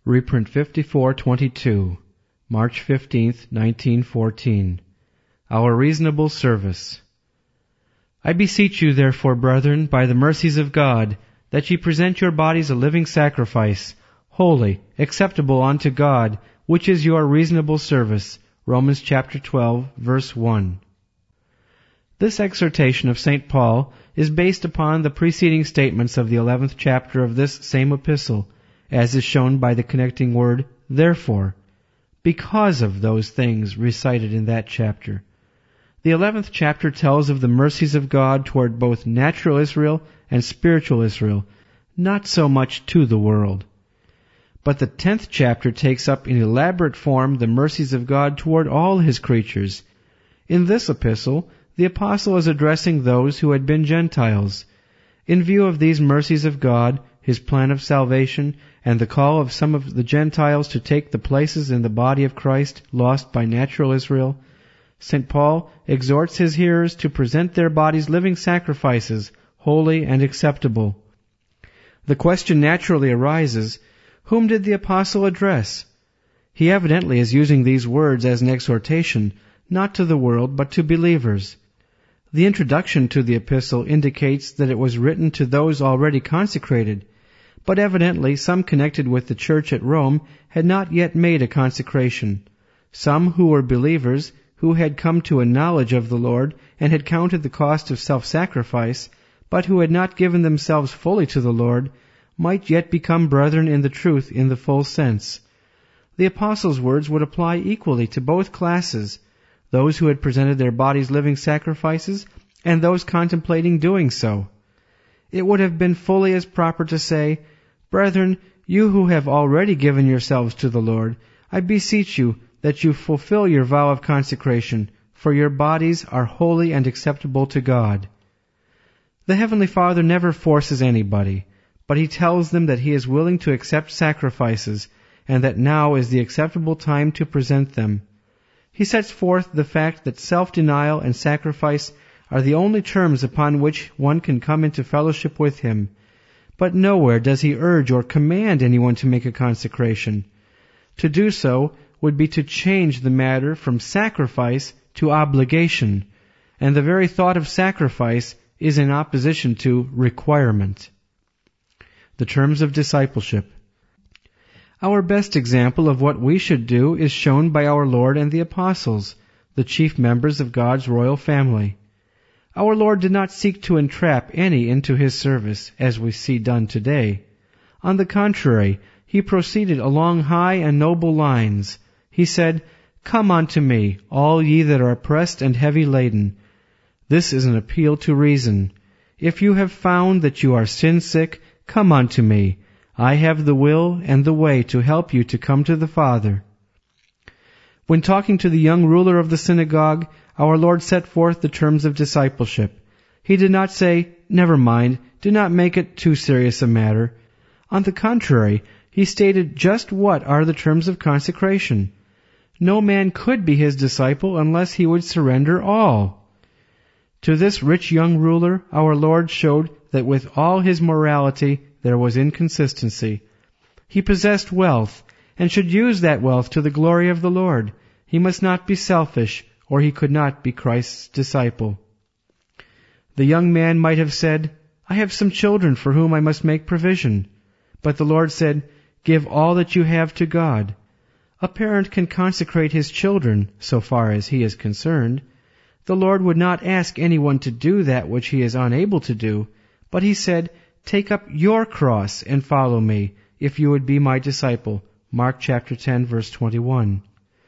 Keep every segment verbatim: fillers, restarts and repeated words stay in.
Reprint fifty-four twenty-two, March fifteenth, nineteen fourteen. Our Reasonable Service. I beseech you, therefore, brethren, by the mercies of God, that ye present your bodies a living sacrifice, holy, acceptable unto God, which is your reasonable service. Romans chapter twelve, verse one. This exhortation of Saint Paul is based upon the preceding statements of the eleventh chapter of this same epistle, as is shown by the connecting word, therefore, because of those things recited in that chapter. The eleventh chapter tells of the mercies of God toward both natural Israel and spiritual Israel, not so much to the world. But the tenth chapter takes up in elaborate form the mercies of God toward all His creatures. In this epistle, the apostle is addressing those who had been Gentiles. In view of these mercies of God, His plan of salvation, and the call of some of the Gentiles to take the places in the body of Christ lost by natural Israel, Saint Paul exhorts his hearers to present their bodies living sacrifices, holy and acceptable. The question naturally arises, whom did the apostle address? He evidently is using these words as an exhortation, not to the world, but to believers. The introduction to the epistle indicates that it was written to those already consecrated, but evidently some connected with the church at Rome had not yet made a consecration. Some who were believers, who had come to a knowledge of the Lord and had counted the cost of self-sacrifice, but who had not given themselves fully to the Lord, might yet become brethren in the truth in the full sense. The apostle's words would apply equally to both classes, those who had presented their bodies living sacrifices and those contemplating doing so. It would have been fully as proper to say, Brethren, you who have already given yourselves to the Lord, I beseech you that you fulfill your vow of consecration, for your bodies are holy and acceptable to God. The Heavenly Father never forces anybody, but He tells them that He is willing to accept sacrifices, and that now is the acceptable time to present them. He sets forth the fact that self-denial and sacrifice are the only terms upon which one can come into fellowship with Him, but nowhere does He urge or command anyone to make a consecration. To do so would be to change the matter from sacrifice to obligation, and the very thought of sacrifice is in opposition to requirement. The terms of discipleship. Our best example of what we should do is shown by our Lord and the apostles, the chief members of God's royal family. Our Lord did not seek to entrap any into His service, as we see done today. On the contrary, He proceeded along high and noble lines. He said, Come unto me, all ye that are oppressed and heavy laden. This is an appeal to reason. If you have found that you are sin-sick, come unto me. I have the will and the way to help you to come to the Father. When talking to the young ruler of the synagogue, our Lord set forth the terms of discipleship. He did not say, Never mind, do not make it too serious a matter. On the contrary, He stated just what are the terms of consecration. No man could be His disciple unless he would surrender all. To this rich young ruler, our Lord showed that with all his morality there was inconsistency. He possessed wealth, and should use that wealth to the glory of the Lord. He must not be selfish, or he could not be Christ's disciple. The young man might have said, I have some children for whom I must make provision. But the Lord said, Give all that you have to God. A parent can consecrate his children, so far as he is concerned. The Lord would not ask anyone to do that which he is unable to do, but He said, Take up your cross and follow me, if you would be my disciple. Mark chapter ten, verse twenty-one.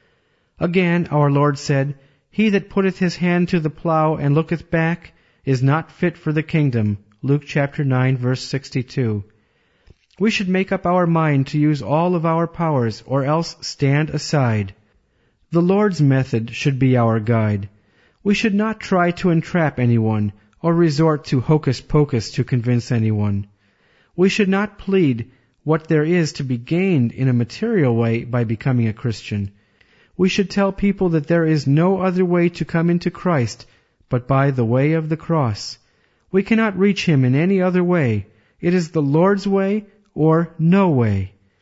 Again, our Lord said, He that putteth his hand to the plough and looketh back is not fit for the kingdom. Luke chapter nine, verse sixty-two. We should make up our mind to use all of our powers, or else stand aside. The Lord's method should be our guide. We should not try to entrap anyone, or resort to hocus-pocus to convince anyone. We should not plead what there is to be gained in a material way by becoming a Christian. We should tell people that there is no other way to come into Christ but by the way of the cross. We cannot reach Him in any other way. It is the Lord's way or no way.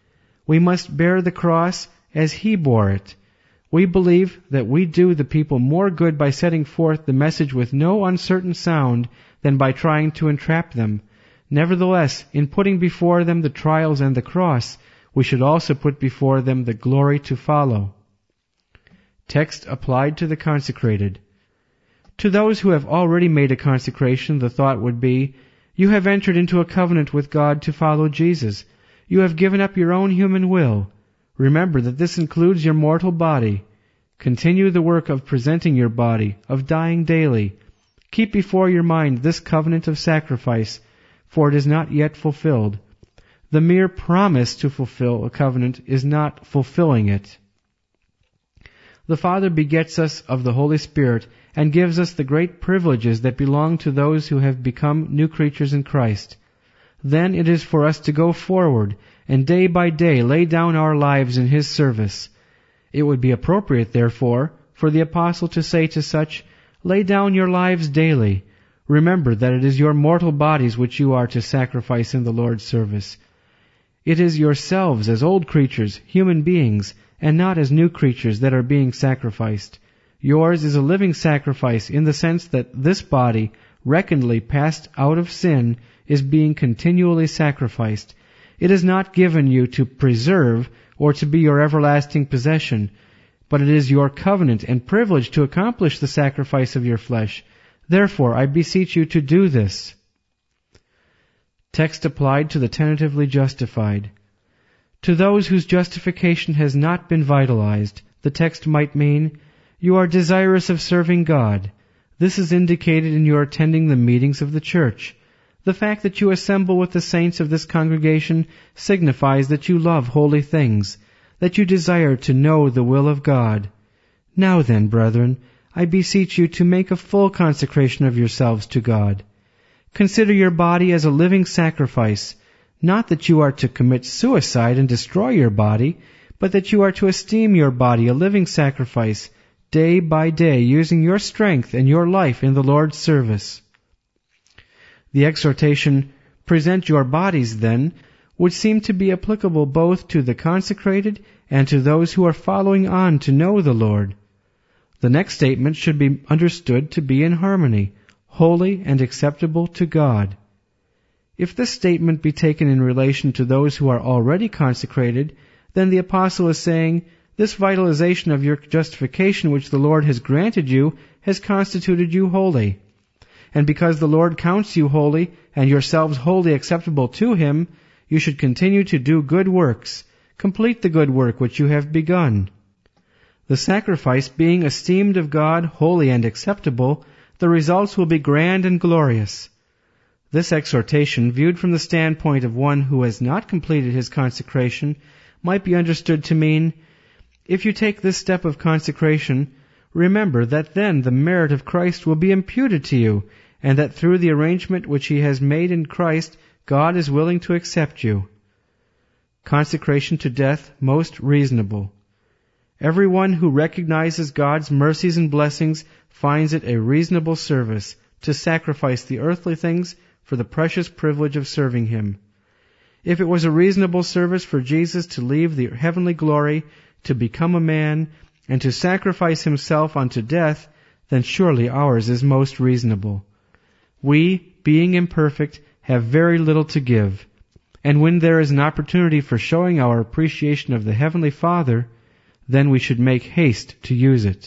We must bear the cross as He bore it. We believe that we do the people more good by setting forth the message with no uncertain sound than by trying to entrap them. Nevertheless, in putting before them the trials and the cross, we should also put before them the glory to follow. Text applied to the consecrated. To those who have already made a consecration, the thought would be, you have entered into a covenant with God to follow Jesus. You have given up your own human will. Remember that this includes your mortal body. Continue the work of presenting your body, of dying daily. Keep before your mind this covenant of sacrifice, for it is not yet fulfilled. The mere promise to fulfill a covenant is not fulfilling it. The Father begets us of the Holy Spirit and gives us the great privileges that belong to those who have become new creatures in Christ. Then it is for us to go forward and day by day lay down our lives in His service. It would be appropriate, therefore, for the Apostle to say to such, lay down your lives daily. Remember that it is your mortal bodies which you are to sacrifice in the Lord's service. It is yourselves as old creatures, human beings, and not as new creatures that are being sacrificed. Yours is a living sacrifice in the sense that this body, reckonedly passed out of sin, is being continually sacrificed. It is not given you to preserve or to be your everlasting possession, but it is your covenant and privilege to accomplish the sacrifice of your flesh. Therefore, I beseech you to do this. Text applied to the tentatively justified. To those whose justification has not been vitalized, the text might mean, you are desirous of serving God. This is indicated in your attending the meetings of the church. The fact that you assemble with the saints of this congregation signifies that you love holy things, that you desire to know the will of God. Now then, brethren, I beseech you to make a full consecration of yourselves to God. Consider your body as a living sacrifice, not that you are to commit suicide and destroy your body, but that you are to esteem your body a living sacrifice, day by day, using your strength and your life in the Lord's service. The exhortation, present your bodies then, would seem to be applicable both to the consecrated and to those who are following on to know the Lord. The next statement should be understood to be in harmony, holy and acceptable to God. If this statement be taken in relation to those who are already consecrated, then the Apostle is saying, this vitalization of your justification which the Lord has granted you has constituted you holy. And because the Lord counts you holy, and yourselves wholly acceptable to Him, you should continue to do good works, complete the good work which you have begun. The sacrifice being esteemed of God holy and acceptable, the results will be grand and glorious. This exhortation, viewed from the standpoint of one who has not completed his consecration, might be understood to mean, if you take this step of consecration, remember that then the merit of Christ will be imputed to you, and that through the arrangement which He has made in Christ, God is willing to accept you. Consecration to death most reasonable. Everyone who recognizes God's mercies and blessings finds it a reasonable service to sacrifice the earthly things for the precious privilege of serving Him. If it was a reasonable service for Jesus to leave the heavenly glory, to become a man, and to sacrifice Himself unto death, then surely ours is most reasonable. We, being imperfect, have very little to give, and when there is an opportunity for showing our appreciation of the Heavenly Father, then we should make haste to use it.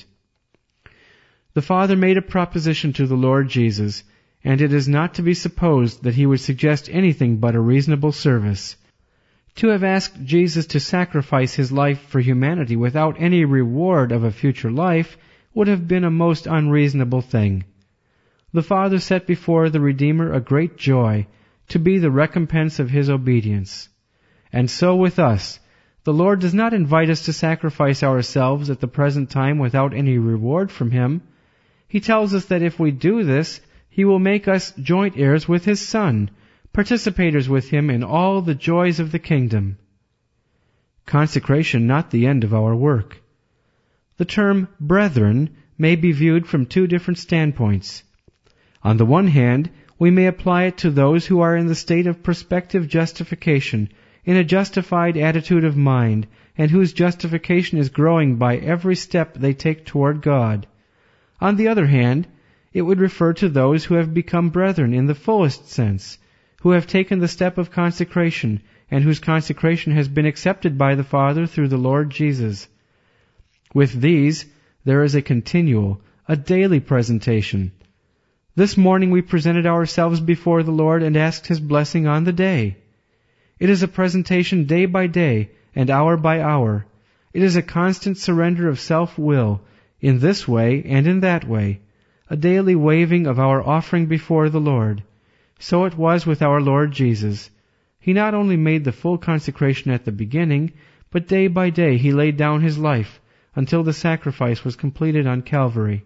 The Father made a proposition to the Lord Jesus, and it is not to be supposed that He would suggest anything but a reasonable service. To have asked Jesus to sacrifice His life for humanity without any reward of a future life would have been a most unreasonable thing. The Father set before the Redeemer a great joy, to be the recompense of His obedience. And so with us, the Lord does not invite us to sacrifice ourselves at the present time without any reward from Him. He tells us that if we do this, He will make us joint heirs with His Son, participators with Him in all the joys of the kingdom. Consecration not the end of our work. The term brethren may be viewed from two different standpoints. On the one hand, we may apply it to those who are in the state of prospective justification, in a justified attitude of mind, and whose justification is growing by every step they take toward God. On the other hand, it would refer to those who have become brethren in the fullest sense, who have taken the step of consecration, and whose consecration has been accepted by the Father through the Lord Jesus. With these, there is a continual, a daily presentation. This morning we presented ourselves before the Lord and asked His blessing on the day. It is a presentation day by day and hour by hour. It is a constant surrender of self-will, in this way and in that way, a daily waving of our offering before the Lord. So it was with our Lord Jesus. He not only made the full consecration at the beginning, but day by day He laid down His life until the sacrifice was completed on Calvary.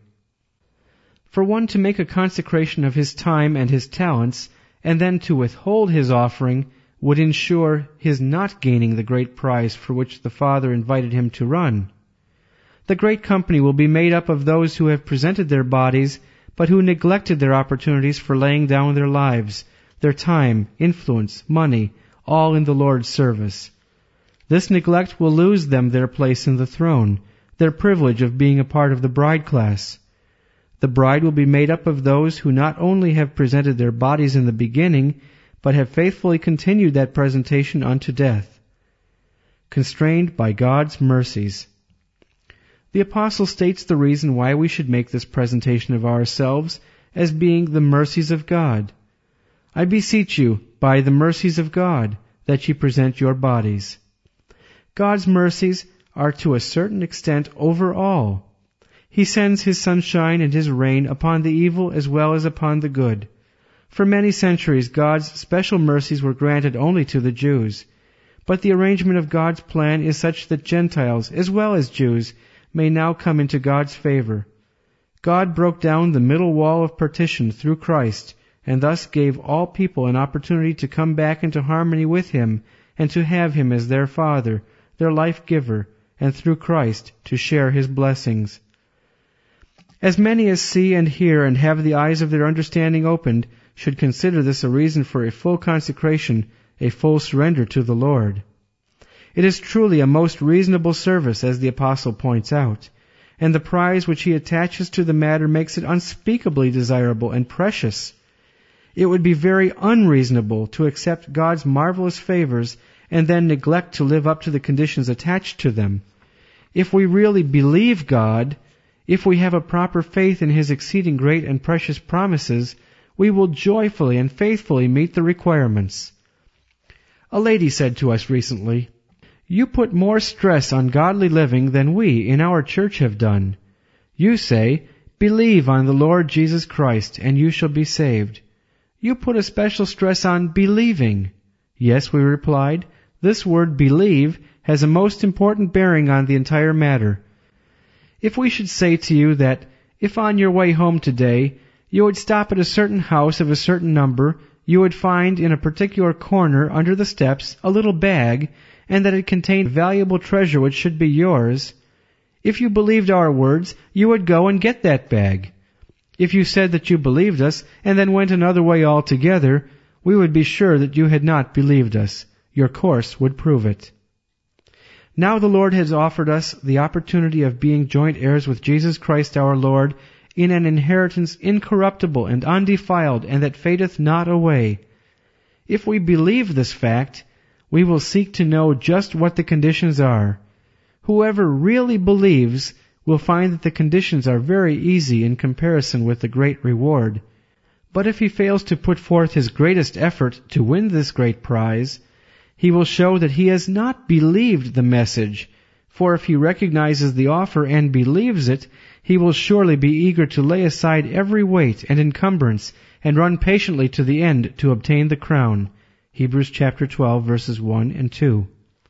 For one to make a consecration of his time and his talents, and then to withhold his offering, would ensure his not gaining the great prize for which the Father invited him to run. The great company will be made up of those who have presented their bodies, but who neglected their opportunities for laying down their lives, their time, influence, money, all in the Lord's service. This neglect will lose them their place in the throne, their privilege of being a part of the bride class. The bride will be made up of those who not only have presented their bodies in the beginning, but have faithfully continued that presentation unto death. Constrained by God's mercies. The Apostle states the reason why we should make this presentation of ourselves as being the mercies of God. I beseech you, by the mercies of God, that ye present your bodies. God's mercies are to a certain extent over all. He sends His sunshine and His rain upon the evil as well as upon the good. For many centuries God's special mercies were granted only to the Jews, but the arrangement of God's plan is such that Gentiles as well as Jews may now come into God's favor. God broke down the middle wall of partition through Christ, and thus gave all people an opportunity to come back into harmony with Him and to have Him as their Father, their life-giver, and through Christ to share His blessings. As many as see and hear and have the eyes of their understanding opened should consider this a reason for a full consecration, a full surrender to the Lord. It is truly a most reasonable service, as the Apostle points out, and the prize which he attaches to the matter makes it unspeakably desirable and precious. It would be very unreasonable to accept God's marvelous favors and then neglect to live up to the conditions attached to them. If we really believe God, if we have a proper faith in His exceeding great and precious promises, we will joyfully and faithfully meet the requirements. A lady said to us recently, "You put more stress on godly living than we in our church have done. You say, 'Believe on the Lord Jesus Christ, and you shall be saved.' You put a special stress on believing." Yes, we replied, this word believe has a most important bearing on the entire matter. If we should say to you that, if on your way home today you would stop at a certain house of a certain number, you would find in a particular corner under the steps a little bag, and that it contained valuable treasure which should be yours, if you believed our words, you would go and get that bag. If you said that you believed us, and then went another way altogether, we would be sure that you had not believed us. Your course would prove it. Now the Lord has offered us the opportunity of being joint heirs with Jesus Christ our Lord in an inheritance incorruptible and undefiled, and that fadeth not away. If we believe this fact, we will seek to know just what the conditions are. Whoever really believes will find that the conditions are very easy in comparison with the great reward. But if he fails to put forth his greatest effort to win this great prize, he will show that he has not believed the message, for if he recognizes the offer and believes it, he will surely be eager to lay aside every weight and encumbrance and run patiently to the end to obtain the crown. Hebrews chapter twelve, verses one and two.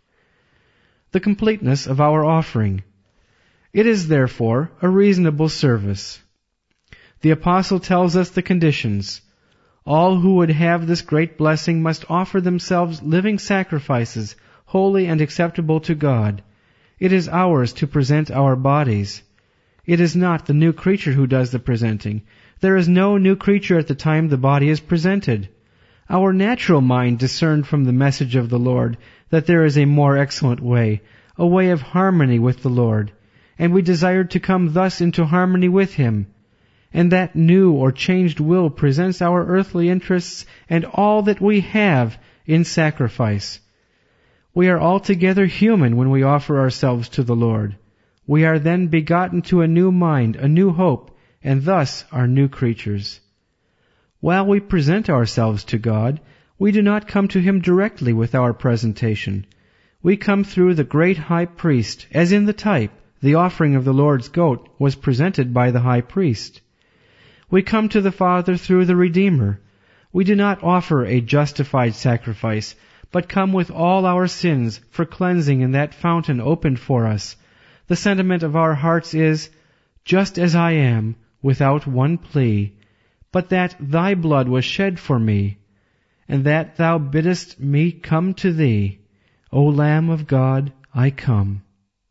The completeness of our offering. It is therefore a reasonable service. The Apostle tells us the conditions. All who would have this great blessing must offer themselves living sacrifices, holy and acceptable to God. It is ours to present our bodies. It is not the new creature who does the presenting. There is no new creature at the time the body is presented. Our natural mind discerned from the message of the Lord that there is a more excellent way, a way of harmony with the Lord, and we desired to come thus into harmony with Him. And that new or changed will presents our earthly interests and all that we have in sacrifice. We are altogether human when we offer ourselves to the Lord. We are then begotten to a new mind, a new hope, and thus are new creatures. While we present ourselves to God, we do not come to Him directly with our presentation. We come through the great high priest, as in the type, the offering of the Lord's goat was presented by the high priest. We come to the Father through the Redeemer. We do not offer a justified sacrifice, but come with all our sins for cleansing in that fountain opened for us. The sentiment of our hearts is, just as I am, without one plea, but that Thy blood was shed for me, and that Thou biddest me come to Thee. O Lamb of God, I come.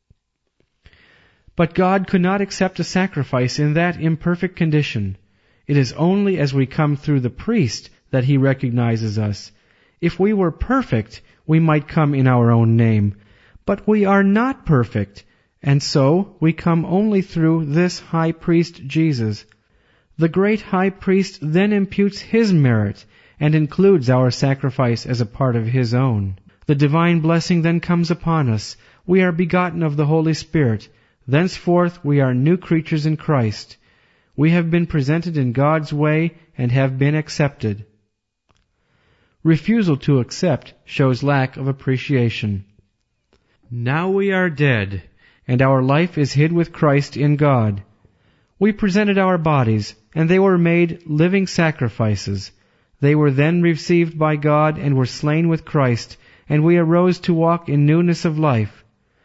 But God could not accept a sacrifice in that imperfect condition. It is only as we come through the priest that He recognizes us. If we were perfect, we might come in our own name. But we are not perfect, and so we come only through this high priest Jesus. The great high priest then imputes His merit and includes our sacrifice as a part of His own. The divine blessing then comes upon us. We are begotten of the Holy Spirit. Thenceforth we are new creatures in Christ. We have been presented in God's way and have been accepted. Refusal to accept shows lack of appreciation. Now we are dead, and our life is hid with Christ in God. We presented our bodies, and they were made living sacrifices. They were then received by God and were slain with Christ, and we arose to walk in newness of life.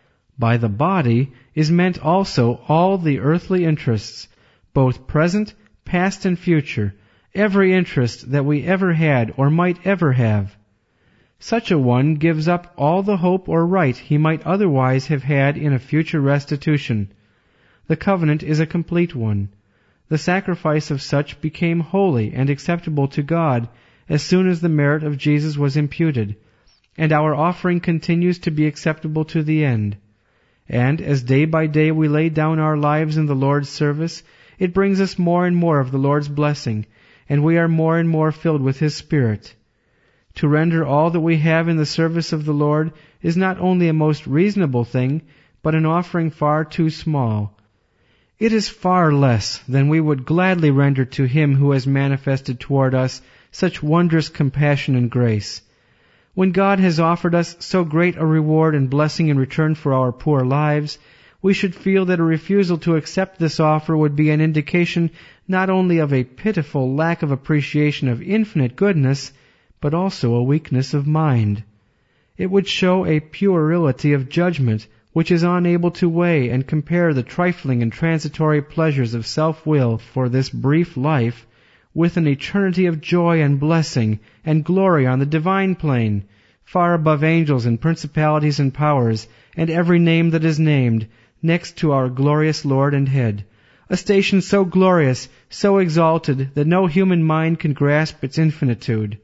By the body is meant also all the earthly interests, both present, past, and future, every interest that we ever had or might ever have. Such a one gives up all the hope or right he might otherwise have had in a future restitution. The covenant is a complete one. The sacrifice of such became holy and acceptable to God as soon as the merit of Jesus was imputed, and our offering continues to be acceptable to the end. And as day by day we lay down our lives in the Lord's service, it brings us more and more of the Lord's blessing, and we are more and more filled with His Spirit. To render all that we have in the service of the Lord is not only a most reasonable thing, but an offering far too small. It is far less than we would gladly render to Him who has manifested toward us such wondrous compassion and grace. When God has offered us so great a reward and blessing in return for our poor lives, we should feel that a refusal to accept this offer would be an indication not only of a pitiful lack of appreciation of infinite goodness, but also a weakness of mind. It would show a puerility of judgment which is unable to weigh and compare the trifling and transitory pleasures of self-will for this brief life with an eternity of joy and blessing and glory on the divine plane, far above angels and principalities and powers, and every name that is named, next to our glorious Lord and Head, a station so glorious, so exalted, that no human mind can grasp its infinitude.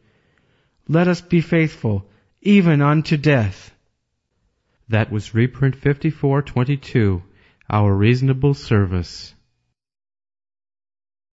Let us be faithful, even unto death. That was reprint fifty-four twenty-two, Our Reasonable Service.